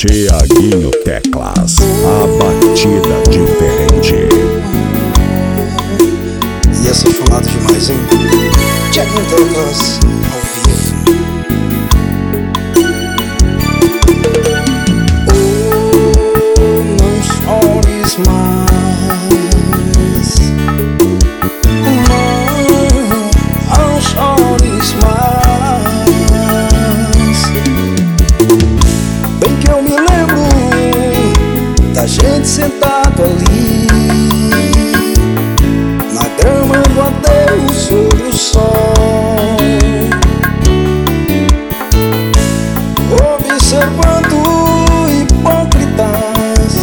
Tiaguinho Teclas, a batida diferente. E essa é falada demais, hein? Tiaguinho Teclas, ao vivo. Oh, não chores mais. Não chores mais. Bem que eu me lembro da gente sentado ali na grama do adeus sobre o sol, observando hipócritas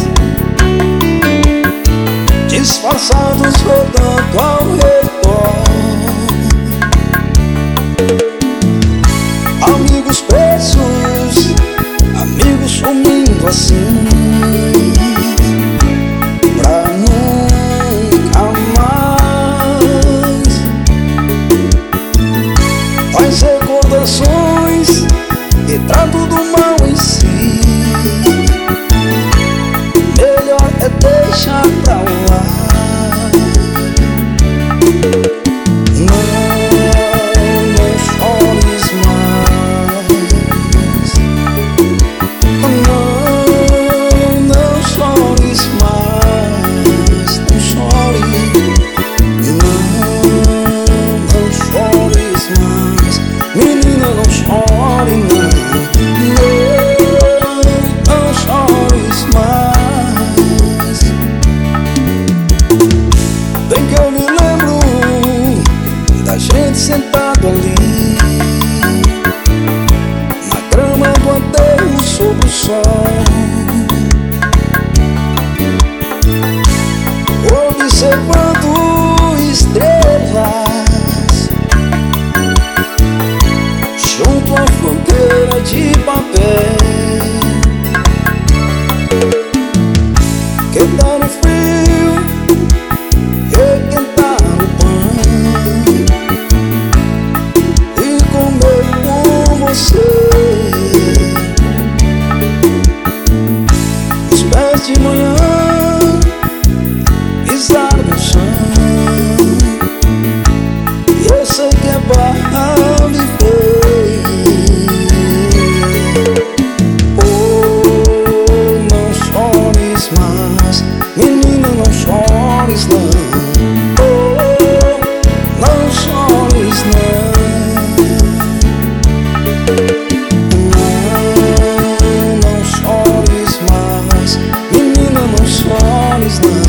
disfarçados rodando ao redor. Amigos presos, amigos sumindo assim, pra nunca mais. Faz recordações, retrato do mal em si. Melhor é deixar pra lá. Não chores mais. Não chores mais. Não chore. Não chores mais. Menina, não chore, não. Não chores mais. Bem que eu me lembro da gente sentado ali na grama do adeus sob o sol, observando estrelas junto à fogueira de papel, quentar o frio, requentar o pão e comer com você. Os pés de manhã pisar no chão, e eu sei que é para viver. Oh, não chores mais, menina, não chores não. Oh, não chores não. Não chores mais, menina, não chores não.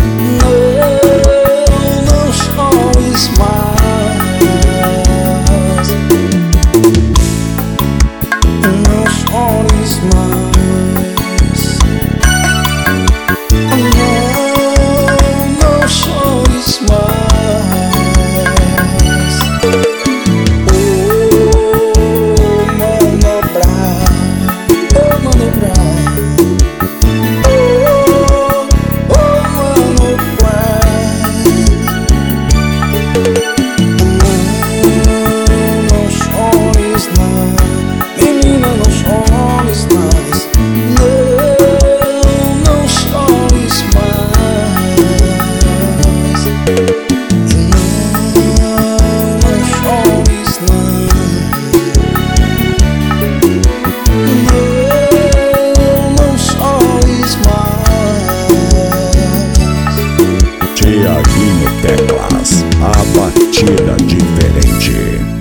Não chores mais. Não chores mais. Não chores mais. Oh, Mano Brown, oh, Mano Brown. Oh, Mano Brown. Não chores não, menina, não chores mais. Não chores mais. Não chores não. Não chores mais. Tiaguinho Teclas, a batida diferente.